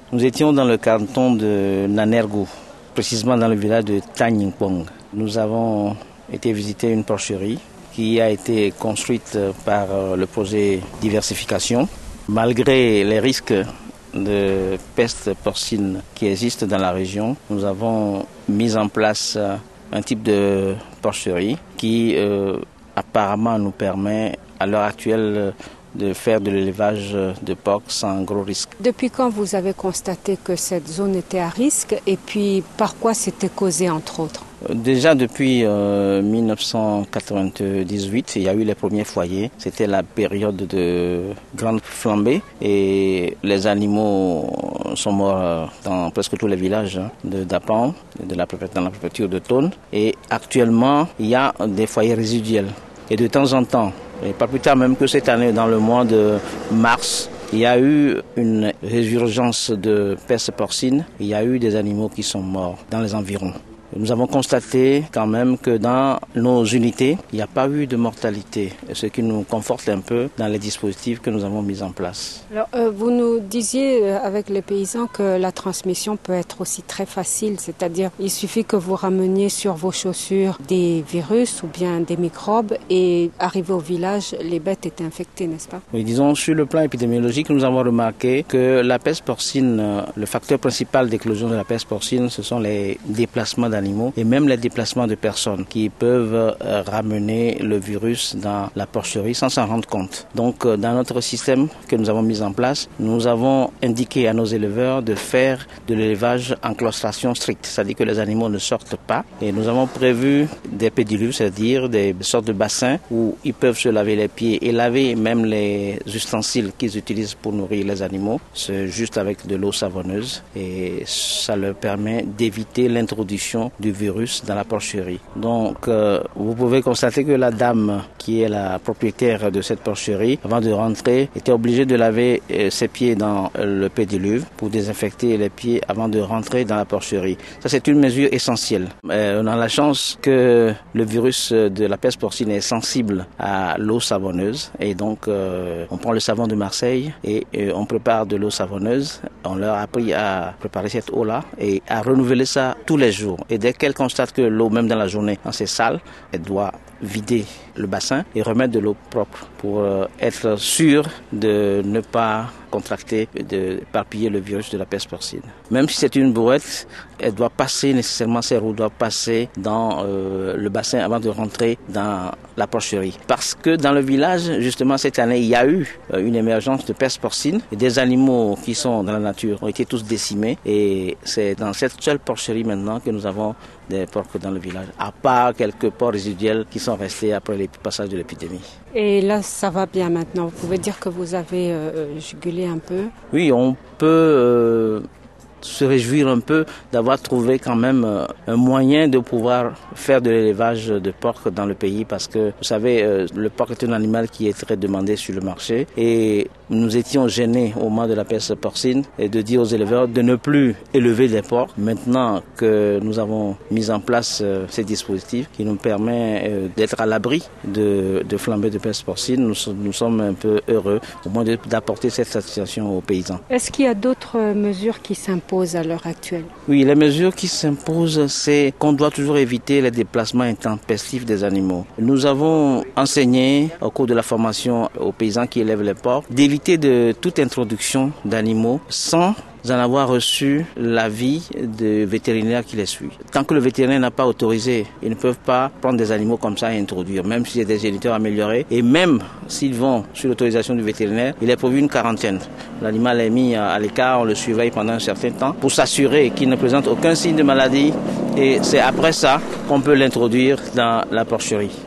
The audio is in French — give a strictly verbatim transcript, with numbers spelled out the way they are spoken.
Nous étions dans le canton de Nanergo, précisément dans le village de Tanyingpong. Nous avons été visiter une porcherie qui a été construite par le projet diversification. Malgré les risques de peste porcine qui existent dans la région, nous avons mis en place un type de porcherie qui euh, apparemment nous permet à l'heure actuelle de faire de l'élevage de porc sans gros risque. Depuis quand vous avez constaté que cette zone était à risque et puis par quoi c'était causé entre autres? Déjà depuis euh, mille neuf cent quatre-vingt-dix-huit, il y a eu les premiers foyers. C'était la période de grande flambée et les animaux sont morts dans presque tous les villages de Dapan, de la, dans la préfecture de Thone. Et actuellement, il y a des foyers résiduels. Et de temps en temps, et pas plus tard même que cette année, dans le mois de mars, il y a eu une résurgence de peste porcine. Il y a eu des animaux qui sont morts dans les environs. Nous avons constaté quand même que dans nos unités, il n'y a pas eu de mortalité, ce qui nous conforte un peu dans les dispositifs que nous avons mis en place. Alors, euh, vous nous disiez avec les paysans que la transmission peut être aussi très facile, c'est-à-dire il suffit que vous rameniez sur vos chaussures des virus ou bien des microbes et arrivé au village, les bêtes étaient infectées, n'est-ce pas? Oui, disons, sur le plan épidémiologique, nous avons remarqué que la peste porcine, le facteur principal d'éclosion de la peste porcine, ce sont les déplacements d'animaux et même les déplacements de personnes qui peuvent ramener le virus dans la porcherie sans s'en rendre compte. Donc dans notre système que nous avons mis en place, nous avons indiqué à nos éleveurs de faire de l'élevage en claustration stricte, c'est-à-dire que les animaux ne sortent pas. Et nous avons prévu des pédiluves, c'est-à-dire des sortes de bassins où ils peuvent se laver les pieds et laver même les ustensiles qu'ils utilisent pour nourrir les animaux. C'est juste avec de l'eau savonneuse et ça leur permet d'éviter l'introduction du virus dans la porcherie. Donc, euh, vous pouvez constater que la dame qui est la propriétaire de cette porcherie, avant de rentrer, était obligée de laver euh, ses pieds dans euh, le pédiluve pour désinfecter les pieds avant de rentrer dans la porcherie. Ça, c'est une mesure essentielle. Euh, on a la chance que le virus de la peste porcine est sensible à l'eau savonneuse et donc euh, on prend le savon de Marseille et euh, on prépare de l'eau savonneuse. On leur a appris à préparer cette eau-là et à renouveler ça tous les jours. Et dès qu'elle constate que l'eau, même dans la journée, dans ses sales, elle doit vider le bassin et remettre de l'eau propre pour euh, être sûr de ne pas contracter, de éparpiller le virus de la peste porcine. Même si c'est une brouette, elle doit passer nécessairement, ses roues doivent passer dans euh, le bassin avant de rentrer dans la porcherie. Parce que dans le village, justement, cette année, il y a eu euh, une émergence de peste porcine et des animaux qui sont dans la nature ont été tous décimés et c'est dans cette seule porcherie maintenant que nous avons des porcs dans le village, à part quelques porcs résiduels qui sont restés après le passage de l'épidémie. Et là, ça va bien maintenant. Vous pouvez dire que vous avez euh, jugulé un peu? Oui, on peut euh, se réjouir un peu d'avoir trouvé quand même euh, un moyen de pouvoir faire de l'élevage de porc dans le pays parce que, vous savez, euh, le porc est un animal qui est très demandé sur le marché et nous étions gênés au moment de la peste porcine et de dire aux éleveurs de ne plus élever des porcs. Maintenant que nous avons mis en place euh, ces dispositifs qui nous permettent euh, d'être à l'abri de, de flambées de peste porcine, nous, nous sommes un peu heureux au moins de, d'apporter cette satisfaction aux paysans. Est-ce qu'il y a d'autres mesures qui s'imposent à l'heure actuelle? Oui, les mesures qui s'imposent, c'est qu'on doit toujours éviter les déplacements intempestifs des animaux. Nous avons enseigné au cours de la formation aux paysans qui élèvent les porcs d'éviter de toute introduction d'animaux sans en avoir reçu l'avis de vétérinaire qui les suit. Tant que le vétérinaire n'a pas autorisé, ils ne peuvent pas prendre des animaux comme ça et introduire, même s'il y a des géniteurs améliorés. Et même s'ils vont sur l'autorisation du vétérinaire, il est prévu une quarantaine. L'animal est mis à l'écart, on le surveille pendant un certain temps pour s'assurer qu'il ne présente aucun signe de maladie. Et c'est après ça qu'on peut l'introduire dans la porcherie.